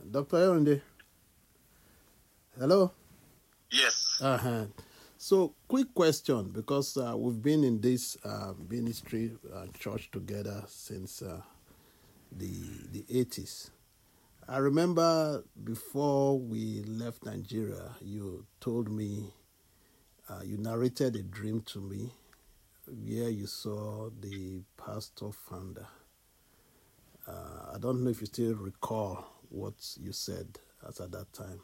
Dr. Ayondi. Hello? Yes. So, quick question, because we've been in this ministry church together since the 80s. I remember before we left Nigeria, you told me, you narrated a dream to me where you saw the pastor founder. I don't know if you still recall what you said at that time.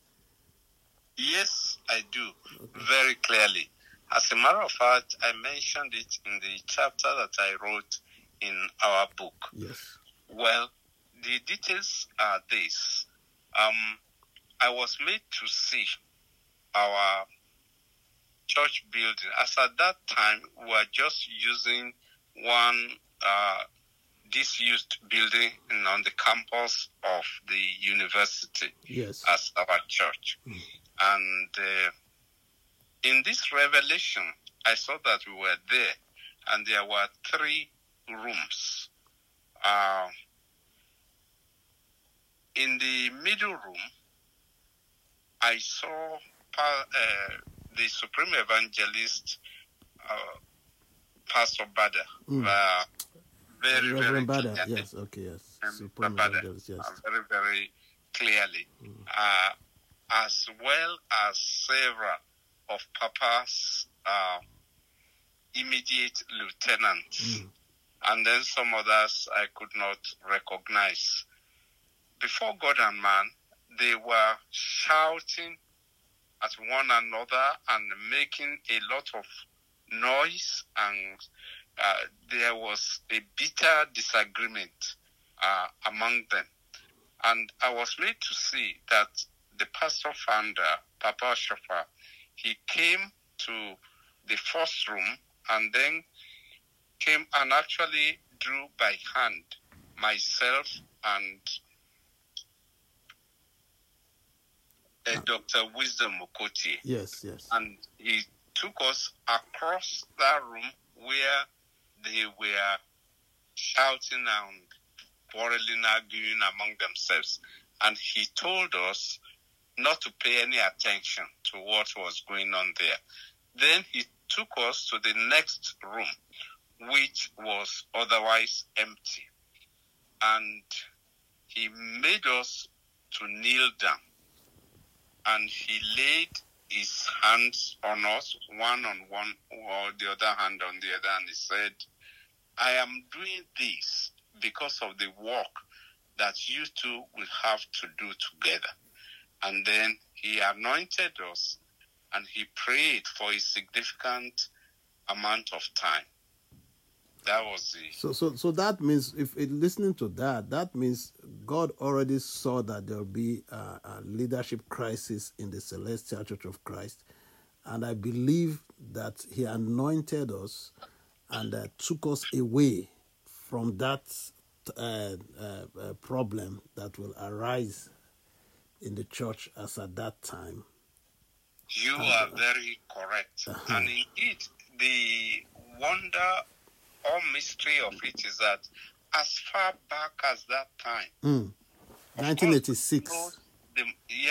Yes, I do, very clearly. As a matter of fact, I mentioned it in the chapter that I wrote in our book. Yes. Well, the details are this. I was made to see our church building. As at that time, we were just using one disused building on the campus of the university. Yes. As our church. And in this revelation, I saw that we were there, and there were 3 rooms. In the middle room, I saw the Supreme Evangelist, Pastor Bada. Very, Reverend very Bada, clearly. yes, okay, yes. Supreme Bada, Evangelist, yes. very, very clearly. As well as several of Papa's immediate lieutenants, and then some others I could not recognize. Before God and man, they were shouting at one another and making a lot of noise, and there was a bitter disagreement among them. And I was made to see that the pastor founder, Papa Shafa, he came to the first room and then came and actually drew by hand myself and Dr. Wisdom Okoti. Yes, yes. And he took us across that room where they were shouting and quarreling, arguing among themselves. And he told us not to pay any attention to what was going on there. Then he took us to the next room, which was otherwise empty. And he made us to kneel down. And he laid his hands on us, one on one, or the other hand on the other, and he said, I am doing this because of the work that you two will have to do together. And then he anointed us and he prayed for a significant amount of time. That was the... So that means, if listening to that, that means God already saw that there will be a leadership crisis in the Celestial Church of Christ. And I believe that he anointed us and took us away from that problem that will arise in the church as at that time. You are very correct. And indeed, the wonder or mystery of it is that as far back as that time, 1986. Knows the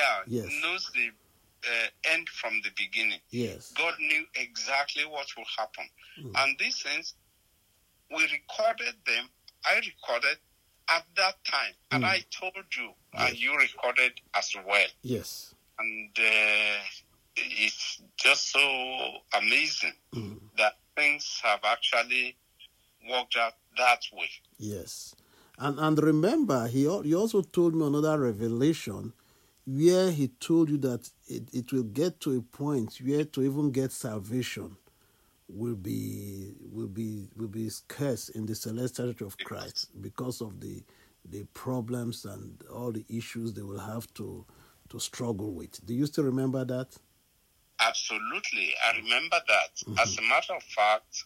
end from the beginning. Yes. God knew exactly what will happen. And these things, we recorded them. I recorded at that time. And I told you, and you recorded as well. Yes. And it's just so amazing that things have actually worked out that way. Yes. And remember, he also told me another revelation where he told you that it will get to a point where to even get salvation will be scarce in the Celestial Church of Christ because of the problems and all the issues they will have to struggle with. Do you still remember that? Absolutely. I remember that. As a matter of fact,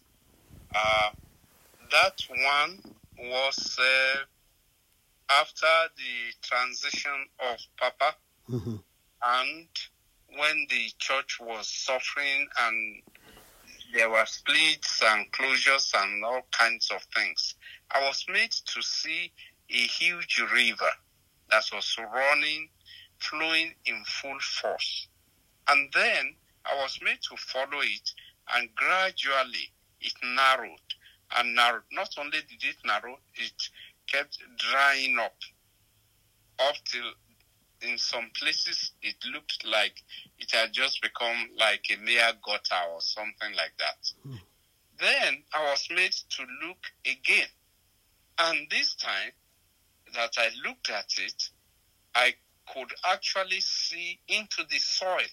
that one was after the transition of Papa, and when the church was suffering and there were splits and closures and all kinds of things. I was made to see a huge river that was flowing in full force. And then I was made to follow it, and gradually it narrowed and narrowed. Not only did it narrow, it kept drying up till in some places it looked like it had just become like a mere gutter or something like that. Then I was made to look again. And this time that I looked at it, I could actually see into the soil.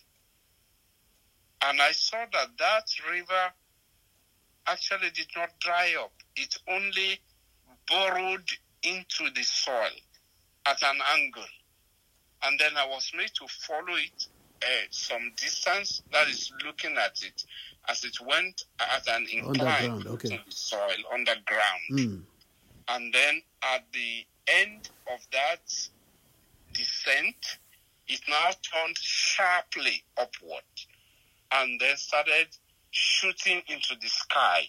And I saw that river actually did not dry up. It only burrowed into the soil at an angle. And then I was made to follow it some distance, that is looking at it as it went at an incline to the soil, underground. And then at the end of that descent, it now turned sharply upward and then started shooting into the sky.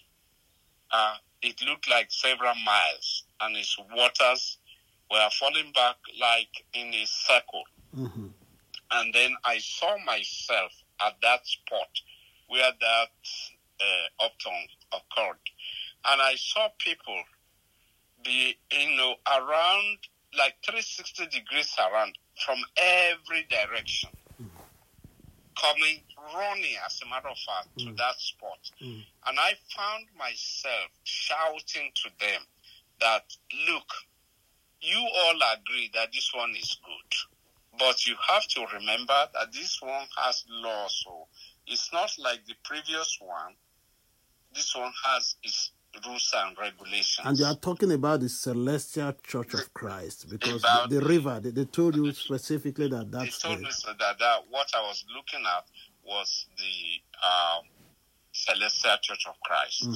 It looked like several miles, and its waters were falling back like in a circle. And then I saw myself at that spot where that upturn occurred. And I saw people be, around like 360 degrees around from every direction, coming, running, as a matter of fact, to that spot. And I found myself shouting to them that, look, you all agree that this one is good, but you have to remember that this one has laws. So it's not like the previous one. This one has its rules and regulations. And you are talking about the Celestial Church of Christ, because the river, they told you specifically that that's... They told me that what I was looking at was the Celestial Church of Christ.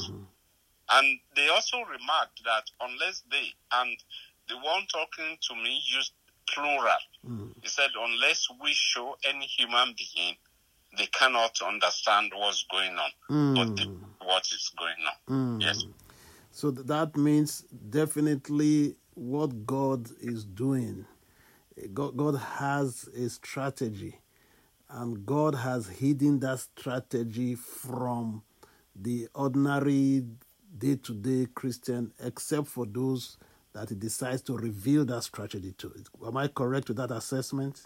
And they also remarked that unless they, and the one talking to me used plural. He said, unless we show any human being, they cannot understand what's going on, but what is going on. Yes. So that means definitely what God is doing. God has a strategy, and God has hidden that strategy from the ordinary day-to-day Christian, except for those that he decides to reveal that strategy to. Am I correct with that assessment?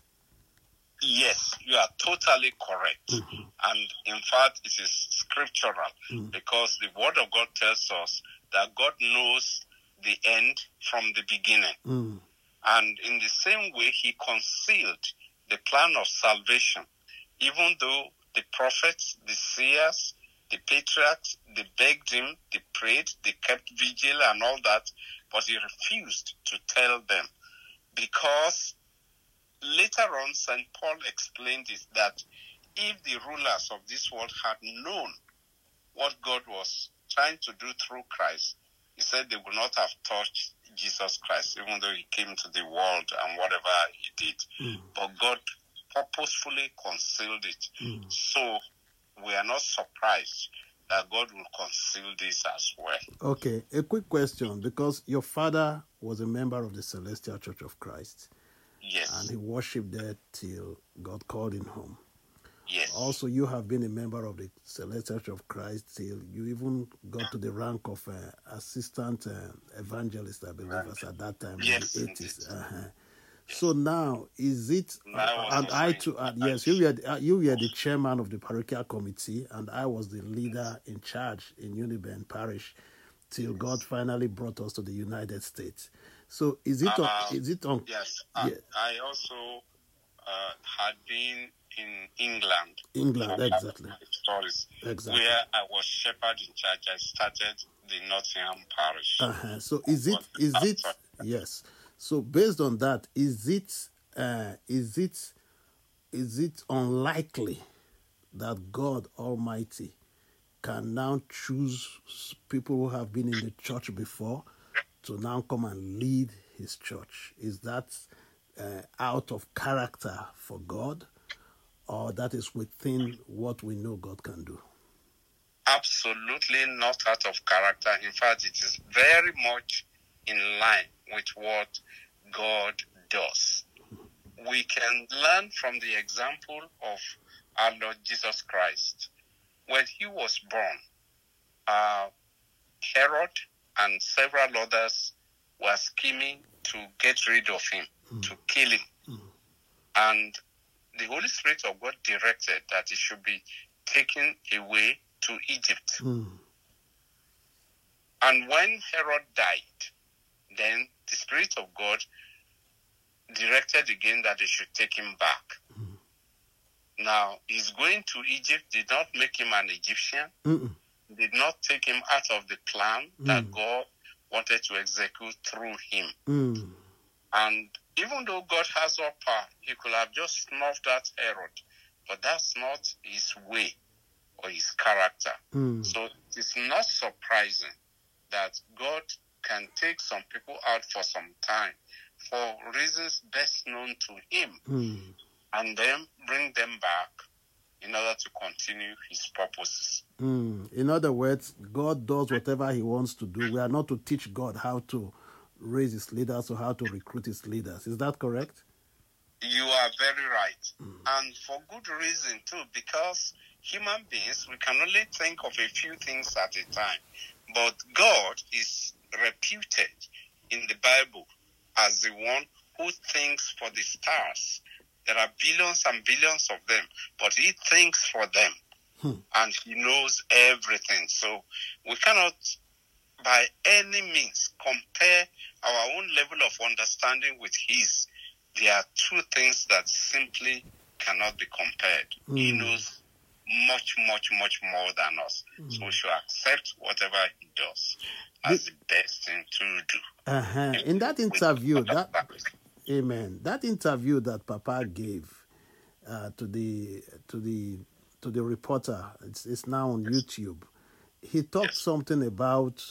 Yes, you are totally correct. And in fact, it is scriptural, because the Word of God tells us that God knows the end from the beginning. And in the same way, he concealed the plan of salvation, even though the prophets, the seers, the patriarchs, they begged him, they prayed, they kept vigil and all that, but he refused to tell them, because later on, St. Paul explained it, that if the rulers of this world had known what God was trying to do through Christ, he said they would not have touched Jesus Christ, even though he came to the world and whatever he did. But God purposefully concealed it. So we are not surprised that God will conceal this as well. Okay, a quick question, because your father was a member of the Celestial Church of Christ. Yes. And he worshipped there till God called him home. Yes. Also, you have been a member of the Celestial Church of Christ till you even got to the rank of assistant evangelist, I believe, as at that time, in the 80s. So now, is it... and I too... yes, you were the chairman of the parochial committee, and I was the leader in charge in Uniben Parish till God finally brought us to the United States. So is it on? Yes, I also had been in England. Exactly. Stories, exactly. Where I was shepherd in charge. I started the Nottingham Parish. So is it? Yes. So based on that, is it unlikely that God Almighty can now choose people who have been in the church before to now come and lead his church? Is that out of character for God, or that is within what we know God can do? Absolutely not out of character. In fact, it is very much in line with what God does. We can learn from the example of our Lord Jesus Christ. When he was born, Herod and several others were scheming to get rid of him, to kill him. And the Holy Spirit of God directed that he should be taken away to Egypt. And when Herod died, then the Spirit of God directed again that they should take him back. Now, his going to Egypt did not make him an Egyptian, did not take him out of the plan that God wanted to execute through him. And even though God has all power, he could have just snuffed out Herod, but that's not his way or his character. So it is not surprising that God can take some people out for some time for reasons best known to him, and then bring them back in order to continue his purposes. In other words, God does whatever he wants to do. We are not to teach God how to raise his leaders or how to recruit his leaders. Is that correct? You are very right. And for good reason too, because human beings, we can only think of a few things at a time. But God is reputed in the Bible as the one who thinks for the stars. There are billions and billions of them, but he thinks for them, and he knows everything. So we cannot, by any means, compare our own level of understanding with his. There are two things that simply cannot be compared. He knows much, much, much more than us. So we should accept whatever he does as the best thing to do. In that interview, that interview that Papa gave to the reporter, it's now on YouTube. He talked something about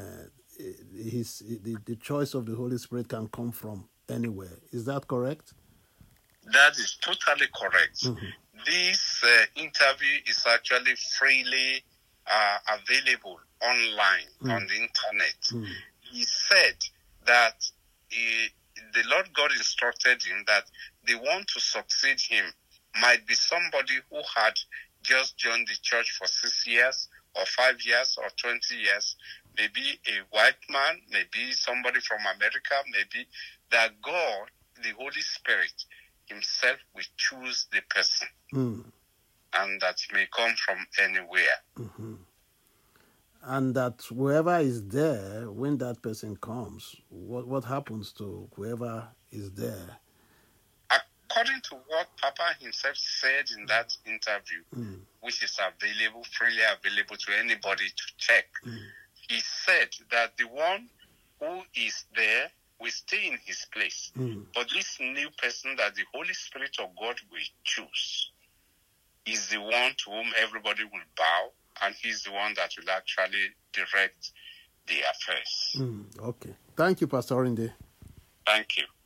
the choice of the Holy Spirit can come from anywhere. Is that correct? That is totally correct. This interview is actually freely available online on the internet. He said that the Lord God instructed him that the one to succeed him might be somebody who had just joined the church for 6 years or 5 years or 20 years, maybe a white man, maybe somebody from America, maybe that God, the Holy Spirit himself, will choose the person, and that may come from anywhere. And that whoever is there, when that person comes, what happens to whoever is there? According to what Papa himself said in that interview, which is freely available to anybody to check, he said that the one who is there will stay in his place. But this new person that the Holy Spirit of God will choose is the one to whom everybody will bow, and he's the one that will actually direct the affairs. Okay. Thank you, Pastor Orinde. Thank you.